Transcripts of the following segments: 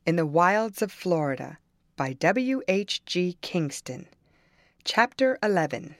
In the Wilds of Florida by W.H.G. Kingston. Chapter 11.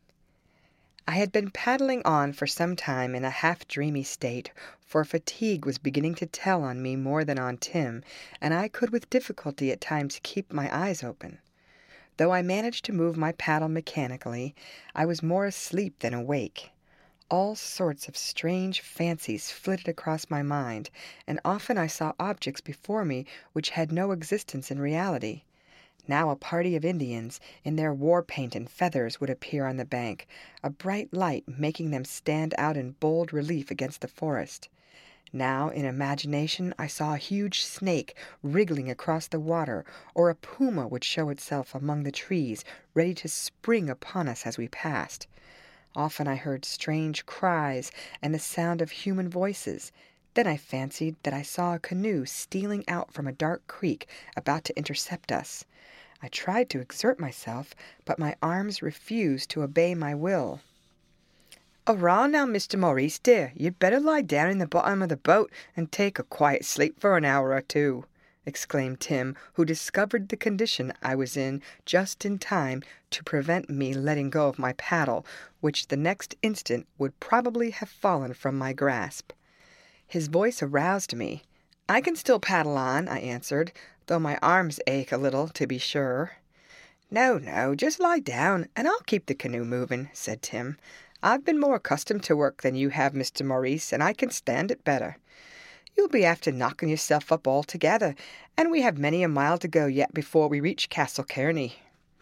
I had been paddling on for some time in a half-dreamy state, for fatigue was beginning to tell on me more than on Tim, and I could with difficulty at times keep my eyes open. Though I managed to move my paddle mechanically, I was more asleep than awake. All sorts of strange fancies flitted across my mind, and often I saw objects before me which had no existence in reality. Now a party of Indians, in their war paint and feathers, would appear on the bank, a bright light making them stand out in bold relief against the forest. Now, in imagination, I saw a huge snake wriggling across the water, or a puma would show itself among the trees, ready to spring upon us as we passed. Often I heard strange cries and the sound of human voices. Then I fancied that I saw a canoe stealing out from a dark creek, about to intercept us. I tried to exert myself, but my arms refused to obey my will. "Arrah now, Mr. Maurice, dear, you'd better lie down in the bottom of the boat and take a quiet sleep for an hour or two," exclaimed Tim, who discovered the condition I was in just in time to prevent me letting go of my paddle, which the next instant would probably have fallen from my grasp. His voice aroused me. "I can still paddle on," I answered, "though my arms ache a little, to be sure." No, just lie down, and I'll keep the canoe moving," said Tim. "I've been more accustomed to work than you have, Mr. Maurice, and I can stand it better. You'll be after knocking yourself up altogether, and we have many a mile to go yet before we reach Castle Kearney."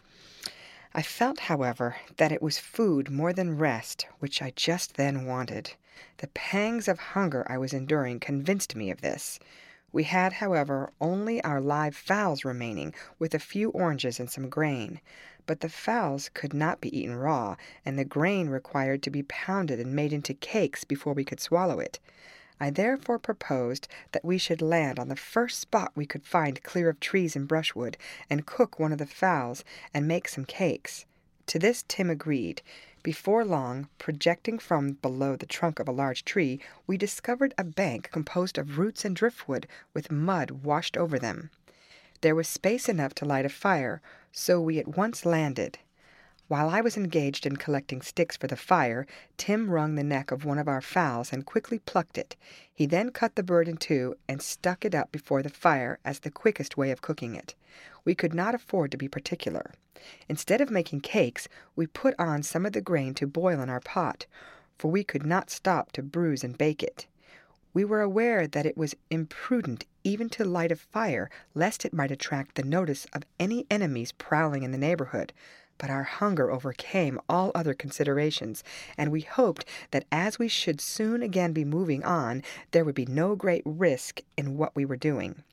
I felt, however, that it was food more than rest which I just then wanted. The pangs of hunger I was enduring convinced me of this. We had, however, only our live fowls remaining, with a few oranges and some grain. But the fowls could not be eaten raw, and the grain required to be pounded and made into cakes before we could swallow it. I therefore proposed that we should land on the first spot we could find clear of trees and brushwood, and cook one of the fowls, and make some cakes. To this Tim agreed. Before long, projecting from below the trunk of a large tree, we discovered a bank composed of roots and driftwood, with mud washed over them. There was space enough to light a fire, so we at once landed. While I was engaged in collecting sticks for the fire, Tim wrung the neck of one of our fowls and quickly plucked it. He then cut the bird in two and stuck it up before the fire as the quickest way of cooking it. We could not afford to be particular. Instead of making cakes, we put on some of the grain to boil in our pot, for we could not stop to bruise and bake it. We were aware that it was imprudent even to light a fire, lest it might attract the notice of any enemies prowling in the neighborhood. But our hunger overcame all other considerations, and we hoped that as we should soon again be moving on, there would be no great risk in what we were doing.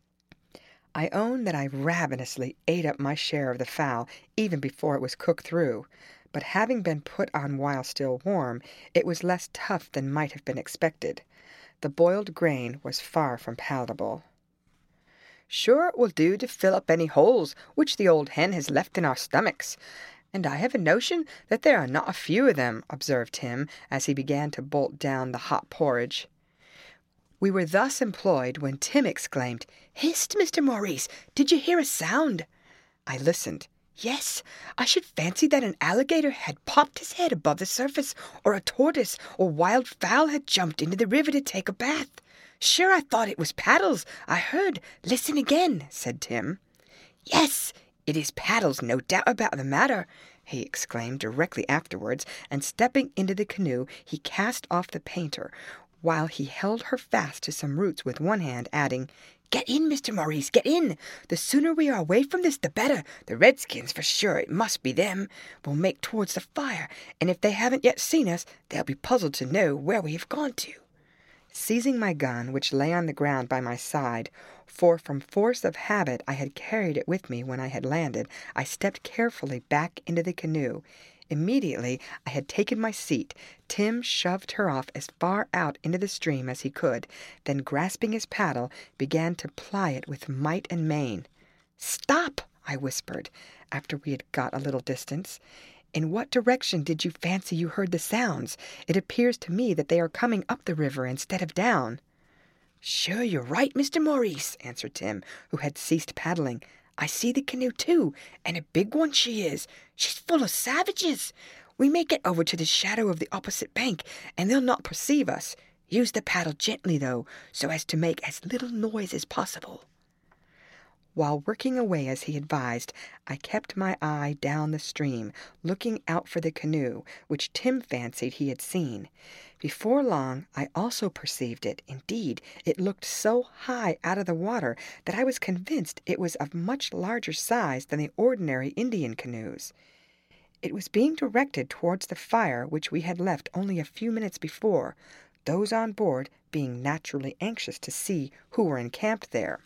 I own that I ravenously ate up my share of the fowl even before it was cooked through, but having been put on while still warm, it was less tough than might have been expected. The boiled grain was far from palatable. "Sure it will do to fill up any holes which the old hen has left in our stomachs, and I have a notion that there are not a few of them," observed Tim, as he began to bolt down the hot porridge. We were thus employed when Tim exclaimed, "Hist, Mr. Maurice, did you hear a sound?" I listened. Yes, I should fancy that an alligator had popped his head above the surface, or a tortoise or wild fowl had jumped into the river to take a bath. "Sure, I thought it was paddles I heard. Listen again," said Tim. "Yes, it is paddles, no doubt about the matter," he exclaimed directly afterwards, and stepping into the canoe, he cast off the painter, while he held her fast to some roots with one hand, adding, "Get in, Mr. Maurice, get in. The sooner we are away from this, the better. The redskins, for sure, it must be them, will make towards the fire, and if they haven't yet seen us, they'll be puzzled to know where we have gone to." Seizing my gun, which lay on the ground by my side, for from force of habit I had carried it with me when I had landed, I stepped carefully back into the canoe. Immediately I had taken my seat, Tim shoved her off as far out into the stream as he could, then grasping his paddle, began to ply it with might and main. "Stop!" I whispered, after we had got a little distance. "In what direction did you fancy you heard the sounds? It appears to me that they are coming up the river instead of down." "Sure you're right, Mr. Maurice," answered Tim, who had ceased paddling. "I see the canoe, too, and a big one she is. She's full of savages. We may get over to the shadow of the opposite bank, and they'll not perceive us. Use the paddle gently, though, so as to make as little noise as possible." While working away as he advised, I kept my eye down the stream, looking out for the canoe, which Tim fancied he had seen. Before long, I also perceived it. Indeed, it looked so high out of the water that I was convinced it was of much larger size than the ordinary Indian canoes. It was being directed towards the fire which we had left only a few minutes before, those on board being naturally anxious to see who were encamped there.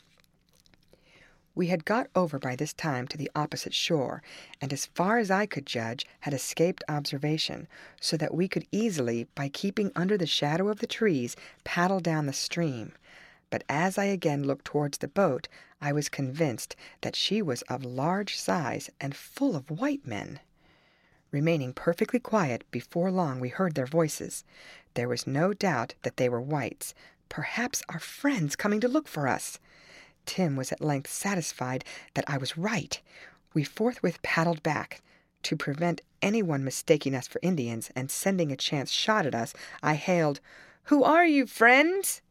We had got over by this time to the opposite shore, and as far as I could judge, had escaped observation, so that we could easily, by keeping under the shadow of the trees, paddle down the stream. But as I again looked towards the boat, I was convinced that she was of large size and full of white men. Remaining perfectly quiet, before long we heard their voices. There was no doubt that they were whites, perhaps our friends coming to look for us. Tim was at length satisfied that I was right. We forthwith paddled back. To prevent anyone mistaking us for Indians and sending a chance shot at us, I hailed, "Who are you, friends?"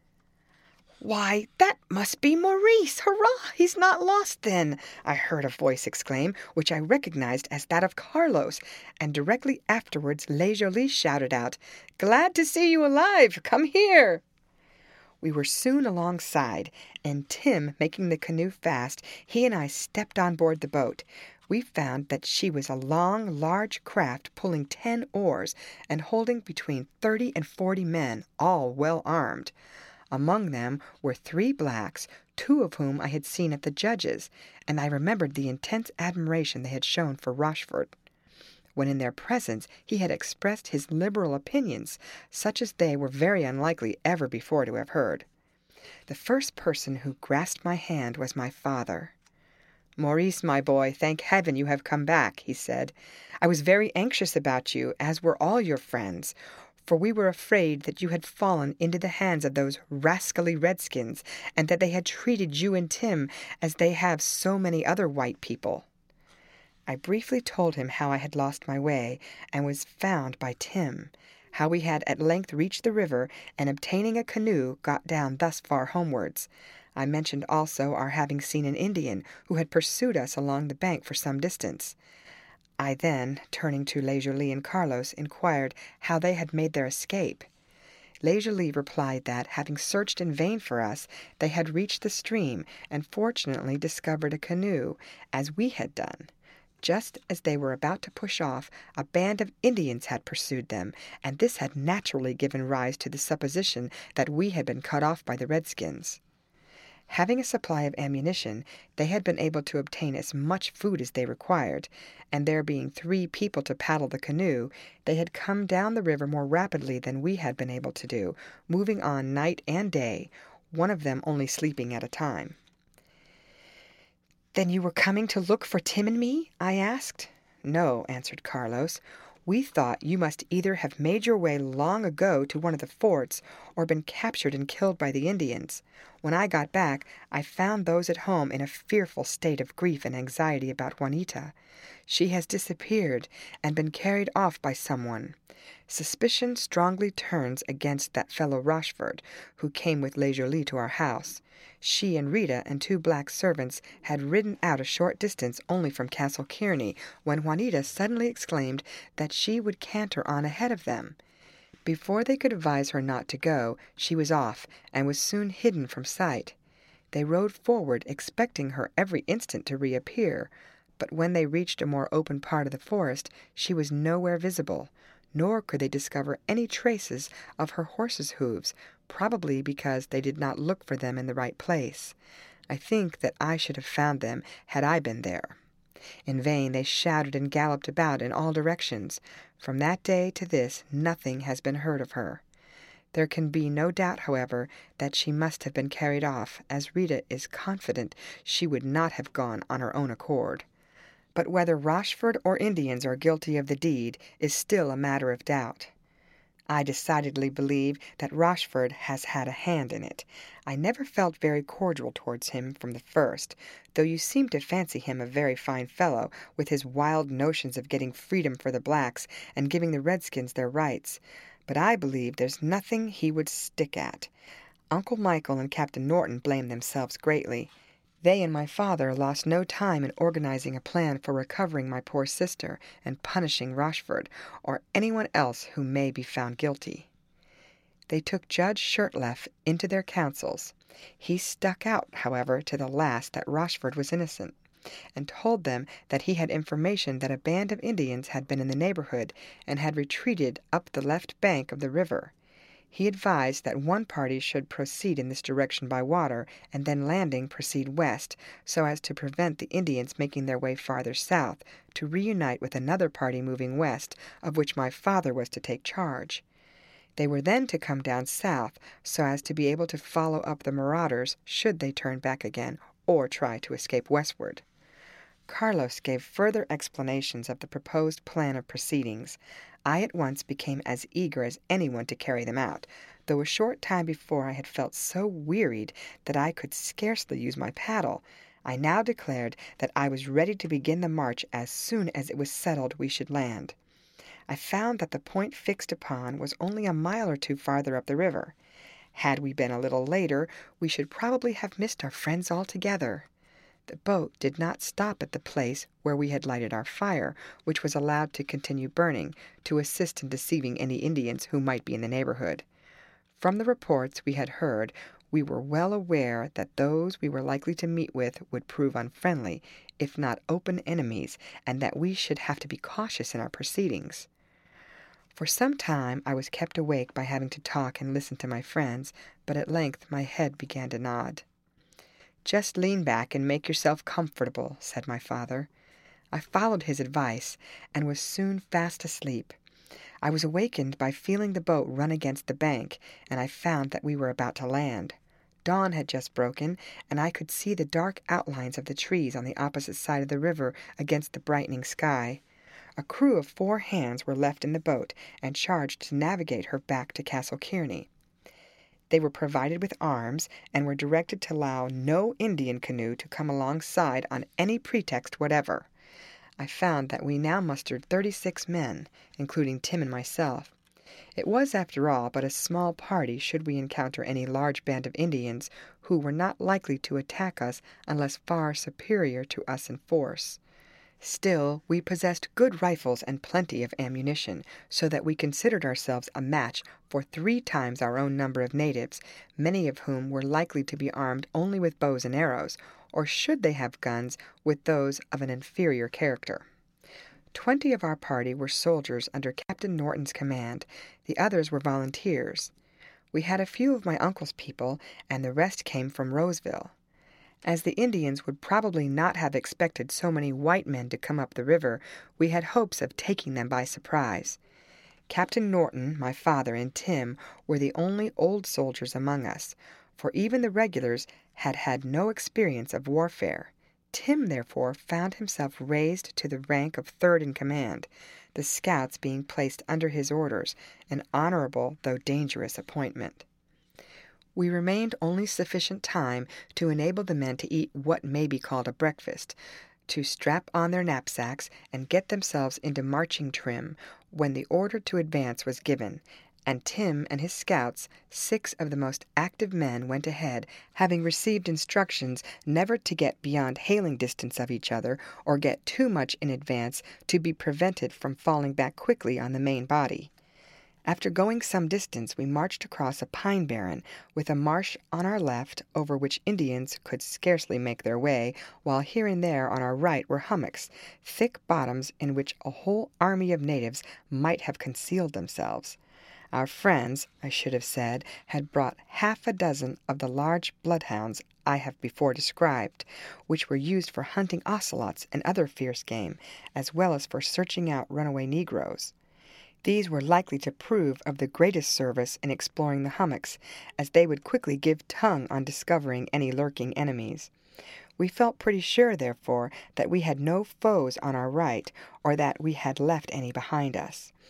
"Why, that must be Maurice! Hurrah! He's not lost, then!" I heard a voice exclaim, which I recognized as that of Carlos, and directly afterwards Les Jolis shouted out, "Glad to see you alive! Come here!" We were soon alongside, and Tim making the canoe fast, he and I stepped on board the boat. We found that she was a long, large craft pulling 10 oars and holding between 30 and 40 men, all well armed. Among them were 3 blacks, 2 of whom I had seen at the judge's, and I remembered the intense admiration they had shown for Rochford. When in their presence he had expressed his liberal opinions, such as they were very unlikely ever before to have heard. The first person who grasped my hand was my father. "Maurice, my boy, thank heaven you have come back," he said. "I was very anxious about you, as were all your friends, for we were afraid that you had fallen into the hands of those rascally redskins, and that they had treated you and Tim as they have so many other white people." I briefly told him how I had lost my way, and was found by Tim, how we had at length reached the river, and obtaining a canoe, got down thus far homewards. I mentioned also our having seen an Indian, who had pursued us along the bank for some distance. I then, turning to Les Jolis and Carlos, inquired how they had made their escape. Les Jolis replied that, having searched in vain for us, they had reached the stream, and fortunately discovered a canoe, as we had done. Just as they were about to push off, a band of Indians had pursued them, and this had naturally given rise to the supposition that we had been cut off by the redskins. Having a supply of ammunition, they had been able to obtain as much food as they required, and there being 3 people to paddle the canoe, they had come down the river more rapidly than we had been able to do, moving on night and day, one of them only sleeping at a time. "Then you were coming to look for Tim and me?" I asked. "No," answered Carlos. "We thought you must either have made your way long ago to one of the forts, or been captured and killed by the Indians. When I got back, I found those at home in a fearful state of grief and anxiety about Juanita. She has disappeared and been carried off by someone. Suspicion strongly turns against that fellow Rochford, who came with Les Jolis to our house. She and Rita and 2 black servants had ridden out a short distance only from Castle Kearney, when Juanita suddenly exclaimed that she would canter on ahead of them. Before they could advise her not to go, she was off, and was soon hidden from sight. They rode forward, expecting her every instant to reappear, but when they reached a more open part of the forest, she was nowhere visible, nor could they discover any traces of her horse's hoofs, probably because they did not look for them in the right place. I think that I should have found them had I been there. In vain they shouted and galloped about in all directions. From that day to this nothing has been heard of her. There can be no doubt, however, that she must have been carried off, as Rita is confident she would not have gone on her own accord. But whether Rochford or Indians are guilty of the deed is still a matter of doubt. I decidedly believe that Rochford has had a hand in it. I never felt very cordial towards him from the first, though you seem to fancy him a very fine fellow, with his wild notions of getting freedom for the blacks and giving the redskins their rights. But I believe there's nothing he would stick at. Uncle Michael and Captain Norton blame themselves greatly. They and my father lost no time in organizing a plan for recovering my poor sister and punishing Rochford, or anyone else who may be found guilty. They took Judge Shirtleff into their councils. He stuck out, however, to the last that Rochford was innocent, and told them that he had information that a band of Indians had been in the neighborhood and had retreated up the left bank of the river. He advised that one party should proceed in this direction by water, and then landing proceed west, so as to prevent the Indians making their way farther south, to reunite with another party moving west, of which my father was to take charge. They were then to come down south, so as to be able to follow up the marauders should they turn back again, or try to escape westward. Carlos gave further explanations of the proposed plan of proceedings. I at once became as eager as anyone to carry them out, though a short time before I had felt so wearied that I could scarcely use my paddle. I now declared that I was ready to begin the march as soon as it was settled we should land. I found that the point fixed upon was only a mile or two farther up the river. Had we been a little later, we should probably have missed our friends altogether. The boat did not stop at the place where we had lighted our fire, which was allowed to continue burning, to assist in deceiving any Indians who might be in the neighborhood. From the reports we had heard, we were well aware that those we were likely to meet with would prove unfriendly, if not open enemies, and that we should have to be cautious in our proceedings. For some time I was kept awake by having to talk and listen to my friends, but at length my head began to nod. "Just lean back and make yourself comfortable," said my father. I followed his advice, and was soon fast asleep. I was awakened by feeling the boat run against the bank, and I found that we were about to land. Dawn had just broken, and I could see the dark outlines of the trees on the opposite side of the river against the brightening sky. A crew of 4 hands were left in the boat, and charged to navigate her back to Castle Kearney. They were provided with arms, and were directed to allow no Indian canoe to come alongside on any pretext whatever. I found that we now mustered 36 men, including Tim and myself. It was, after all, but a small party should we encounter any large band of Indians, who were not likely to attack us unless far superior to us in force. Still, we possessed good rifles and plenty of ammunition, so that we considered ourselves a match for 3 times our own number of natives, many of whom were likely to be armed only with bows and arrows, or should they have guns, with those of an inferior character. 20 of our party were soldiers under Captain Norton's command. The others were volunteers. We had a few of my uncle's people, and the rest came from Roseville. As the Indians would probably not have expected so many white men to come up the river, we had hopes of taking them by surprise. Captain Norton, my father, and Tim were the only old soldiers among us, for even the regulars had had no experience of warfare. Tim, therefore, found himself raised to the rank of 3rd in command, the scouts being placed under his orders, an honorable though dangerous appointment. We remained only sufficient time to enable the men to eat what may be called a breakfast, to strap on their knapsacks, and get themselves into marching trim, when the order to advance was given, and Tim and his scouts, 6 of the most active men, went ahead, having received instructions never to get beyond hailing distance of each other, or get too much in advance to be prevented from falling back quickly on the main body. After going some distance, we marched across a pine barren, with a marsh on our left, over which Indians could scarcely make their way, while here and there on our right were hummocks, thick bottoms in which a whole army of natives might have concealed themselves. Our friends, I should have said, had brought 6 of the large bloodhounds I have before described, which were used for hunting ocelots and other fierce game, as well as for searching out runaway negroes. These were likely to prove of the greatest service in exploring the hummocks, as they would quickly give tongue on discovering any lurking enemies. We felt pretty sure, therefore, that we had no foes on our right, or that we had left any behind us.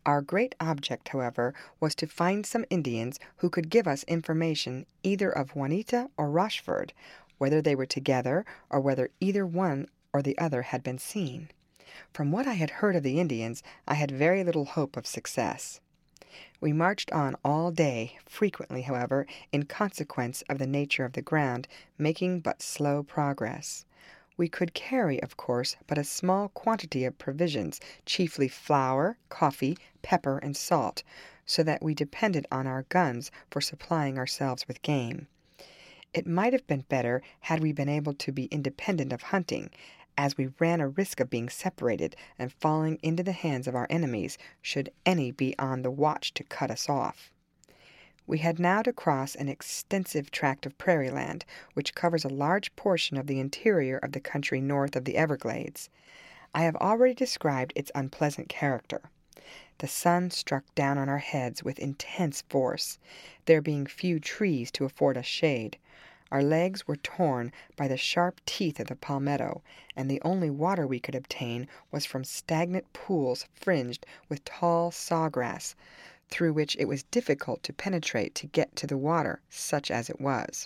Our great object, however, was to find some Indians who could give us information either of Juanita or Rochefort, whether they were together or whether either one or the other had been seen. From what I had heard of the Indians, I had very little hope of success. We marched on all day, frequently, however, in consequence of the nature of the ground, making but slow progress. We could carry, of course, but a small quantity of provisions, chiefly flour, coffee, pepper, and salt, so that we depended on our guns for supplying ourselves with game. It might have been better had we been able to be independent of hunting, as we ran a risk of being separated and falling into the hands of our enemies should any be on the watch to cut us off. We had now to cross an extensive tract of prairie land, which covers a large portion of the interior of the country north of the Everglades. I have already described its unpleasant character. The sun struck down on our heads with intense force, there being few trees to afford us shade. Our legs were torn by the sharp teeth of the palmetto, and the only water we could obtain was from stagnant pools fringed with tall sawgrass, through which it was difficult to penetrate to get to the water, such as it was.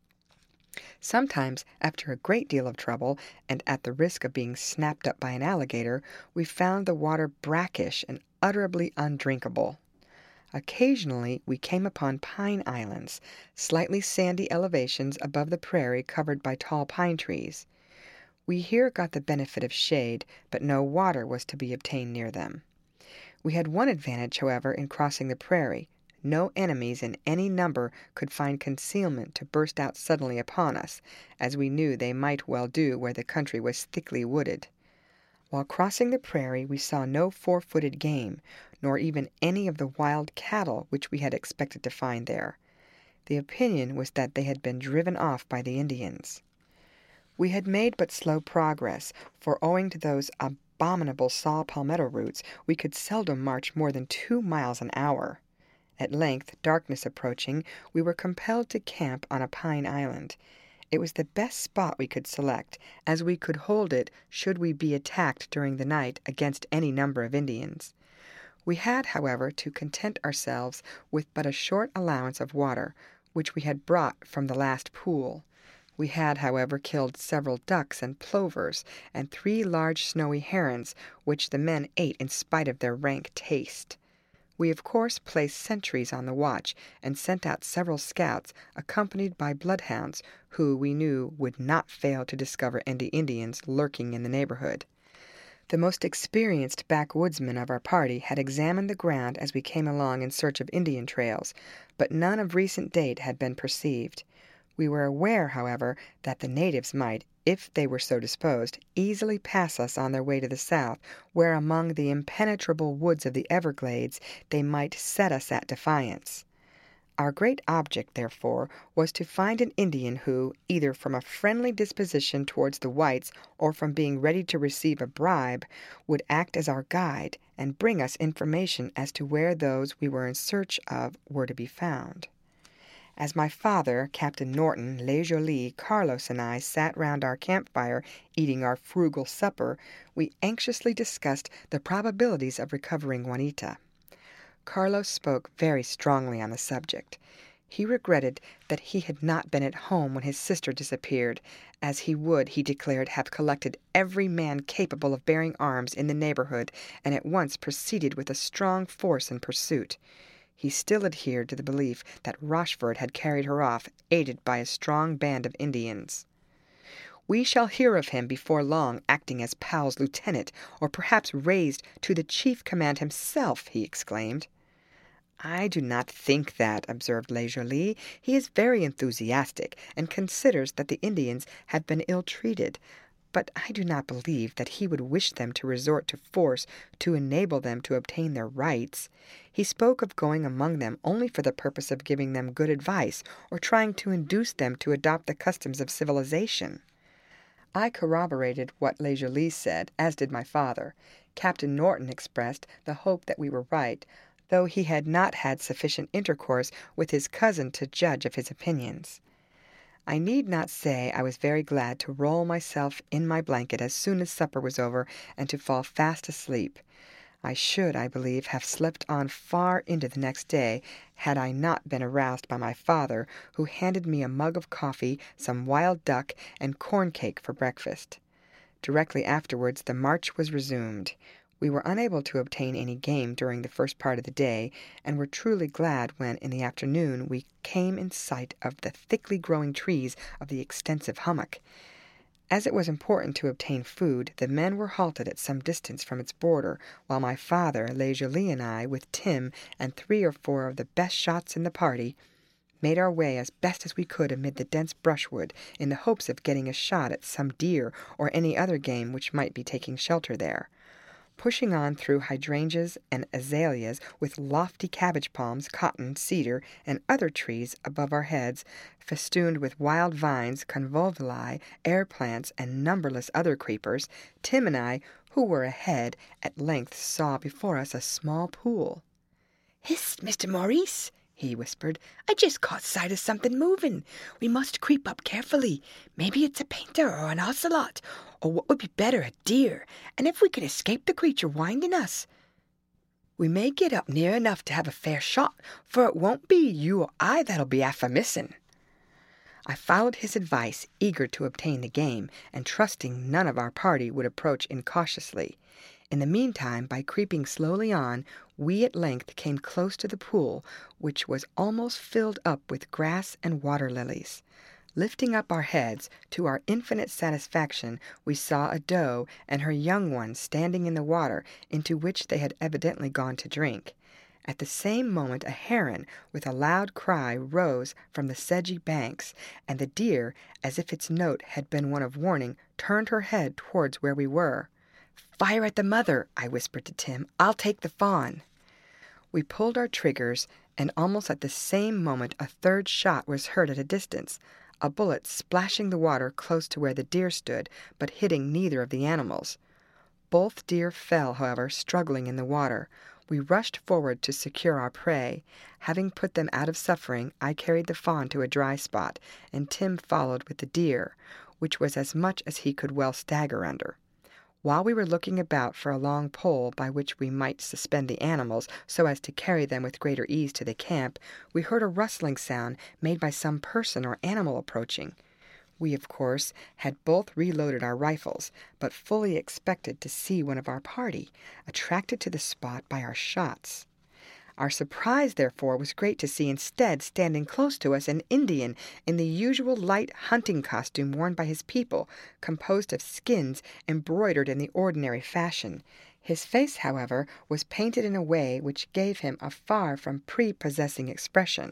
Sometimes, after a great deal of trouble, and at the risk of being snapped up by an alligator, we found the water brackish and utterly undrinkable. Occasionally we came upon pine islands, slightly sandy elevations above the prairie covered by tall pine trees. We here got the benefit of shade, but no water was to be obtained near them. We had one advantage, however, in crossing the prairie. No enemies in any number could find concealment to burst out suddenly upon us, as we knew they might well do where the country was thickly wooded. While crossing the prairie we saw no four-footed game, nor even any of the wild cattle which we had expected to find there. The opinion was that they had been driven off by the Indians. We had made but slow progress, for owing to those abominable saw palmetto roots, we could seldom march more than 2 miles an hour. At length, darkness approaching, we were compelled to camp on a pine island. It was the best spot we could select, as we could hold it should we be attacked during the night against any number of Indians. We had, however, to content ourselves with but a short allowance of water, which we had brought from the last pool. We had, however, killed several ducks and plovers, and 3 large snowy herons, which the men ate in spite of their rank taste. We, of course, placed sentries on the watch, and sent out several scouts, accompanied by bloodhounds, who, we knew, would not fail to discover any Indians lurking in the neighborhood. The most experienced backwoodsmen of our party had examined the ground as we came along in search of Indian trails, but none of recent date had been perceived. We were aware, however, that the natives might, if they were so disposed, easily pass us on their way to the south, where among the impenetrable woods of the Everglades they might set us at defiance. Our great object, therefore, was to find an Indian who, either from a friendly disposition towards the whites or from being ready to receive a bribe, would act as our guide and bring us information as to where those we were in search of were to be found. As my father, Captain Norton, Le Joly, Carlos, and I sat round our campfire eating our frugal supper, we anxiously discussed the probabilities of recovering Juanita. Carlos spoke very strongly on the subject. He regretted that he had not been at home when his sister disappeared, as he would, he declared, have collected every man capable of bearing arms in the neighborhood, and at once proceeded with a strong force in pursuit. He still adhered to the belief that Rochefort had carried her off, aided by a strong band of Indians. "We shall hear of him before long acting as Powell's lieutenant, or perhaps raised to the chief command himself," he exclaimed. "I do not think that," observed Le Joly. "He is very enthusiastic, and considers that the Indians have been ill-treated. But I do not believe that he would wish them to resort to force to enable them to obtain their rights. He spoke of going among them only for the purpose of giving them good advice, or trying to induce them to adopt the customs of civilization." I corroborated what Le Joly said, as did my father. Captain Norton expressed the hope that we were right, though he had not had sufficient intercourse with his cousin to judge of his opinions. I need not say I was very glad to roll myself in my blanket as soon as supper was over and to fall fast asleep. I should, I believe, have slept on far into the next day had I not been aroused by my father, who handed me a mug of coffee, some wild duck, and corn cake for breakfast. Directly afterwards the march was resumed. We were unable to obtain any game during the first part of the day, and were truly glad when, in the afternoon, we came in sight of the thickly growing trees of the extensive hummock. As it was important to obtain food, the men were halted at some distance from its border, while my father, Le Joli, and I, with Tim and 3 or 4 of the best shots in the party, made our way as best as we could amid the dense brushwood, in the hopes of getting a shot at some deer or any other game which might be taking shelter there. Pushing on through hydrangeas and azaleas, with lofty cabbage palms, cotton, cedar, and other trees above our heads, festooned with wild vines, convolvuli, air plants, and numberless other creepers, Tim and I, who were ahead, at length saw before us a small pool. "Hist, Mr. Maurice," he whispered. "I just caught sight of something moving. We must creep up carefully. Maybe it's a painter or an ocelot, or what would be better, a deer, and if we can escape the creature winding us, we may get up near enough to have a fair shot, for it won't be you or I that'll be after missing." I followed his advice, eager to obtain the game, and trusting none of our party would approach incautiously. In the meantime, by creeping slowly on, we at length came close to the pool, which was almost filled up with grass and water-lilies. Lifting up our heads, to our infinite satisfaction, we saw a doe and her young ones standing in the water, into which they had evidently gone to drink. At the same moment a heron, with a loud cry, rose from the sedgy banks, and the deer, as if its note had been one of warning, turned her head towards where we were. "Fire at the mother," I whispered to Tim. "I'll take the fawn." We pulled our triggers, and almost at the same moment a third shot was heard at a distance, a bullet splashing the water close to where the deer stood, but hitting neither of the animals. Both deer fell, however, struggling in the water. We rushed forward to secure our prey. Having put them out of suffering, I carried the fawn to a dry spot, and Tim followed with the deer, which was as much as he could well stagger under. While we were looking about for a long pole by which we might suspend the animals so as to carry them with greater ease to the camp, we heard a rustling sound made by some person or animal approaching. We, of course, had both reloaded our rifles, but fully expected to see one of our party, attracted to the spot by our shots. Our surprise, therefore, was great to see instead, standing close to us, an Indian in the usual light hunting costume worn by his people, composed of skins embroidered in the ordinary fashion. His face, however, was painted in a way which gave him a far from prepossessing expression.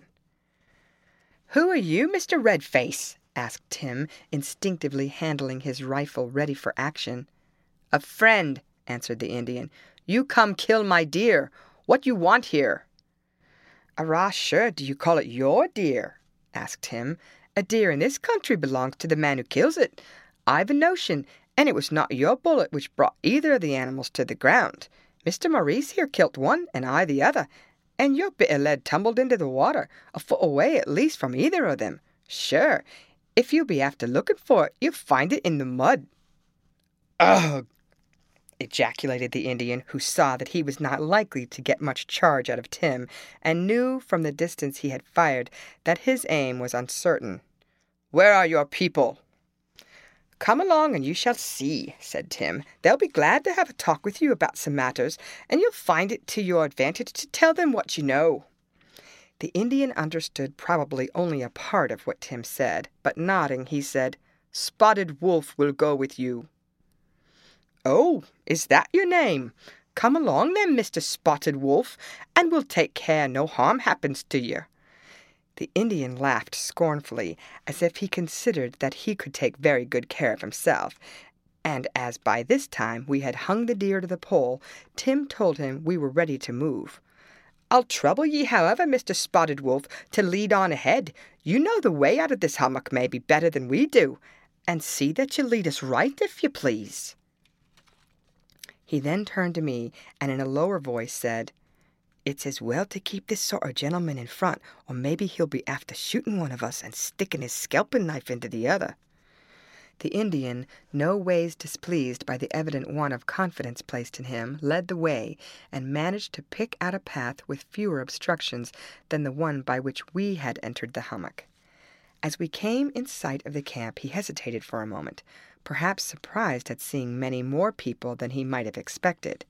"Who are you, Mr. Redface?" asked Tim, instinctively handling his rifle ready for action. "A friend," answered the Indian. "You come kill my deer. What you want here?" "Arrah, sure, do you call it your deer?" asked Tim. "A deer in this country belongs to the man who kills it. I've a notion, and it was not your bullet which brought either of the animals to the ground. Mr. Maurice here killed one, and I the other, and your bit of lead tumbled into the water, a foot away at least from either of them. Sure, if you be after looking for it, you'll find it in the mud." "Ugh!" ejaculated the Indian, who saw that he was not likely to get much charge out of Tim, and knew from the distance he had fired that his aim was uncertain. "Where are your people?" "Come along and you shall see," said Tim. "They'll be glad to have a talk with you about some matters, and you'll find it to your advantage to tell them what you know." The Indian understood probably only a part of what Tim said, but nodding, he said, "Spotted Wolf will go with you." "Oh, is that your name? Come along then, Mr. Spotted Wolf, and we'll take care no harm happens to you." The Indian laughed scornfully, as if he considered that he could take very good care of himself, and as by this time we had hung the deer to the pole, Tim told him we were ready to move. "I'll trouble ye, however, Mr. Spotted Wolf, to lead on ahead. You know the way out of this hummock maybe better than we do, and see that you lead us right, if you please." He then turned to me, and in a lower voice said, "It's as well to keep this sort of gentleman in front, or maybe he'll be after shooting one of us and sticking his scalping knife into the other." The Indian, no ways displeased by the evident want of confidence placed in him, led the way, and managed to pick out a path with fewer obstructions than the one by which we had entered the hummock. As we came in sight of the camp, he hesitated for a moment, perhaps surprised at seeing many more people than he might have expected.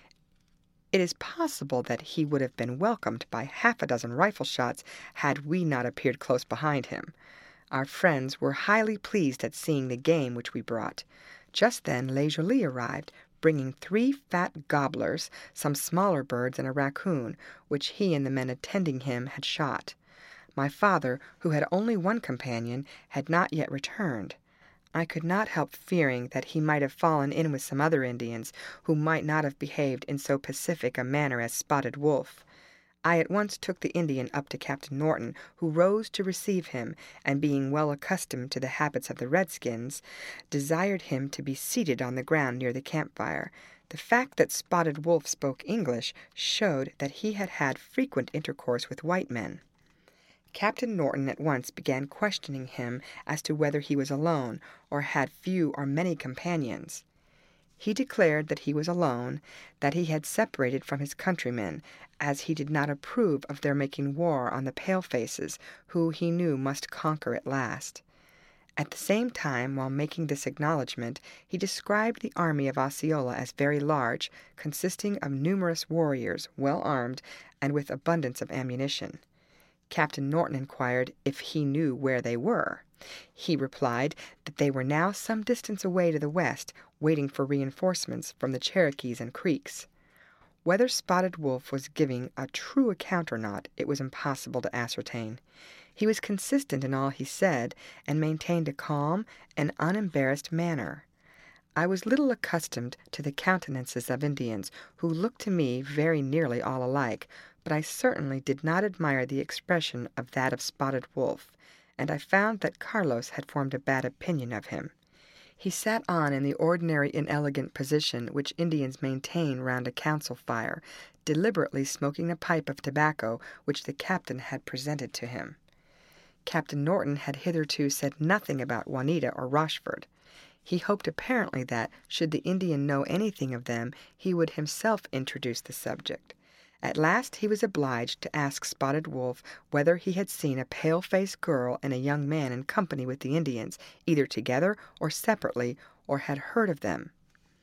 It is possible that he would have been welcomed by half a dozen rifle shots had we not appeared close behind him. Our friends were highly pleased at seeing the game which we brought. Just then Les Jolies arrived, bringing 3 fat gobblers, some smaller birds, and a raccoon, which he and the men attending him had shot. My father, who had only one companion, had not yet returned. I could not help fearing that he might have fallen in with some other Indians, who might not have behaved in so pacific a manner as Spotted Wolf. I at once took the Indian up to Captain Norton, who rose to receive him, and being well accustomed to the habits of the redskins, desired him to be seated on the ground near the campfire. The fact that Spotted Wolf spoke English showed that he had had frequent intercourse with white men. Captain Norton at once began questioning him as to whether he was alone, or had few or many companions. He declared that he was alone, that he had separated from his countrymen, as he did not approve of their making war on the pale-faces, who he knew must conquer at last. At the same time, while making this acknowledgment, he described the army of Osceola as very large, consisting of numerous warriors, well armed, and with abundance of ammunition. Captain Norton inquired if he knew where they were. He replied that they were now some distance away to the west, waiting for reinforcements from the Cherokees and Creeks. Whether Spotted Wolf was giving a true account or not, it was impossible to ascertain. He was consistent in all he said, and maintained a calm and unembarrassed manner. I was little accustomed to the countenances of Indians, who looked to me very nearly all alike, but I certainly did not admire the expression of that of Spotted Wolf, and I found that Carlos had formed a bad opinion of him. He sat on in the ordinary inelegant position which Indians maintain round a council fire, deliberately smoking a pipe of tobacco which the captain had presented to him. Captain Norton had hitherto said nothing about Juanita or Rochford. He hoped apparently that, should the Indian know anything of them, he would himself introduce the subject. At last he was obliged to ask Spotted Wolf whether he had seen a pale-faced girl and a young man in company with the Indians, either together or separately, or had heard of them.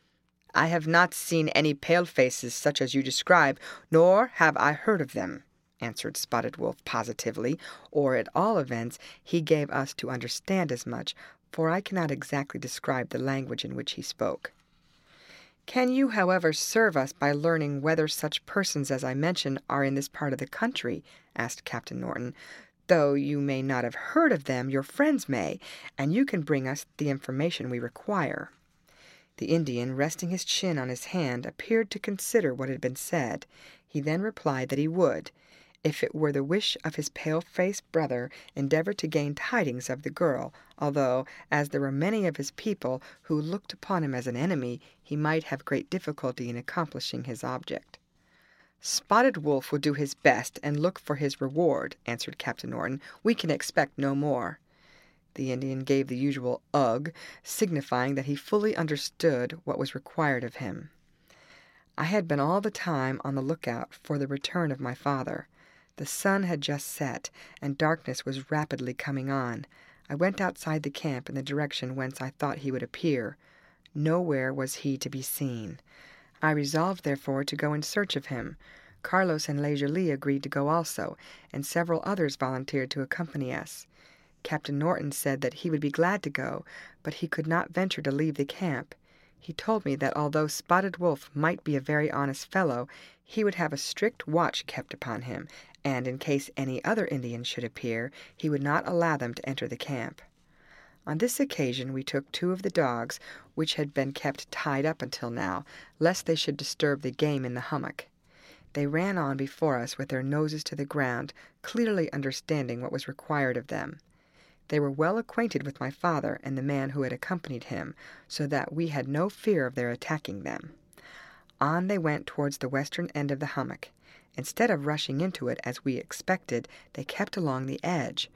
"I have not seen any pale-faces such as you describe, nor have I heard of them," answered Spotted Wolf positively, or at all events he gave us to understand as much, for I cannot exactly describe the language in which he spoke. "Can you, however, serve us by learning whether such persons as I mention are in this part of the country?" asked Captain Norton. "Though you may not have heard of them, your friends may, and you can bring us the information we require." The Indian, resting his chin on his hand, appeared to consider what had been said. He then replied that he would, if it were the wish of his pale-faced brother, endeavor to gain tidings of the girl, although, as there were many of his people who looked upon him as an enemy, he might have great difficulty in accomplishing his object. "Spotted Wolf will do his best and look for his reward," answered Captain Norton. "We can expect no more." The Indian gave the usual ugh, signifying that he fully understood what was required of him. I had been all the time on the lookout for the return of my father. The sun had just set, and darkness was rapidly coming on. I went outside the camp in the direction whence I thought he would appear. Nowhere was he to be seen. I resolved, therefore, to go in search of him. Carlos and Les Jolies agreed to go also, and several others volunteered to accompany us. Captain Norton said that he would be glad to go, but he could not venture to leave the camp. He told me that although Spotted Wolf might be a very honest fellow, he would have a strict watch kept upon him, and in case any other Indians should appear, he would not allow them to enter the camp. On this occasion we took 2 of the dogs, which had been kept tied up until now, lest they should disturb the game in the hummock. They ran on before us with their noses to the ground, clearly understanding what was required of them. They were well acquainted with my father and the man who had accompanied him, so that we had no fear of their attacking them. On they went towards the western end of the hummock. Instead of rushing into it as we expected, they kept along the edge.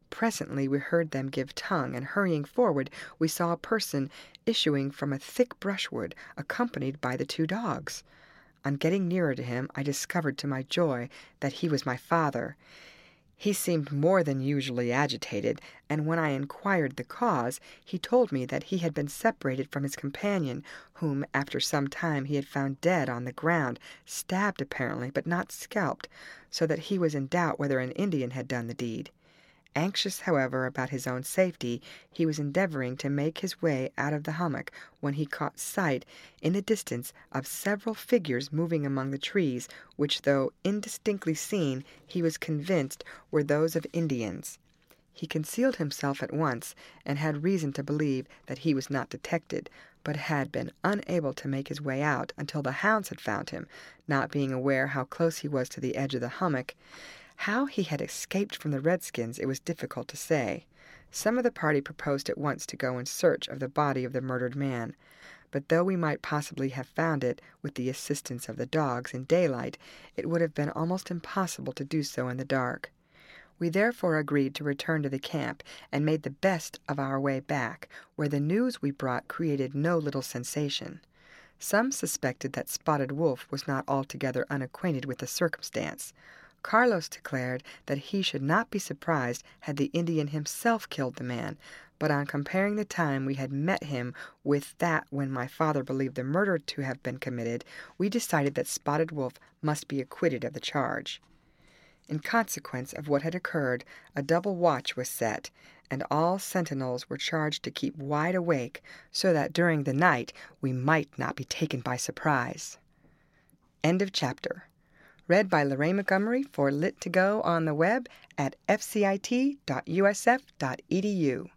Presently we heard them give tongue, and hurrying forward, we saw a person issuing from a thick brushwood, accompanied by the 2 dogs. On getting nearer to him, I discovered to my joy that he was my father. He seemed more than usually agitated, and when I inquired the cause, he told me that he had been separated from his companion, whom after some time he had found dead on the ground, stabbed apparently, but not scalped, so that he was in doubt whether an Indian had done the deed. Anxious, however, about his own safety, he was endeavoring to make his way out of the hummock when he caught sight, in the distance, of several figures moving among the trees, which, though indistinctly seen, he was convinced were those of Indians. He concealed himself at once, and had reason to believe that he was not detected, but had been unable to make his way out until the hounds had found him, not being aware how close he was to the edge of the hummock. How he had escaped from the redskins it was difficult to say. Some of the party proposed at once to go in search of the body of the murdered man, but though we might possibly have found it, with the assistance of the dogs, in daylight, it would have been almost impossible to do so in the dark. We therefore agreed to return to the camp, and made the best of our way back, where the news we brought created no little sensation. Some suspected that Spotted Wolf was not altogether unacquainted with the circumstance. Carlos declared that he should not be surprised had the Indian himself killed the man, but on comparing the time we had met him with that when my father believed the murder to have been committed, we decided that Spotted Wolf must be acquitted of the charge. In consequence of what had occurred, a double watch was set, and all sentinels were charged to keep wide awake, so that during the night we might not be taken by surprise. End of chapter. Read by Lorraine Montgomery for Lit2Go on the web at fcit.usf.edu.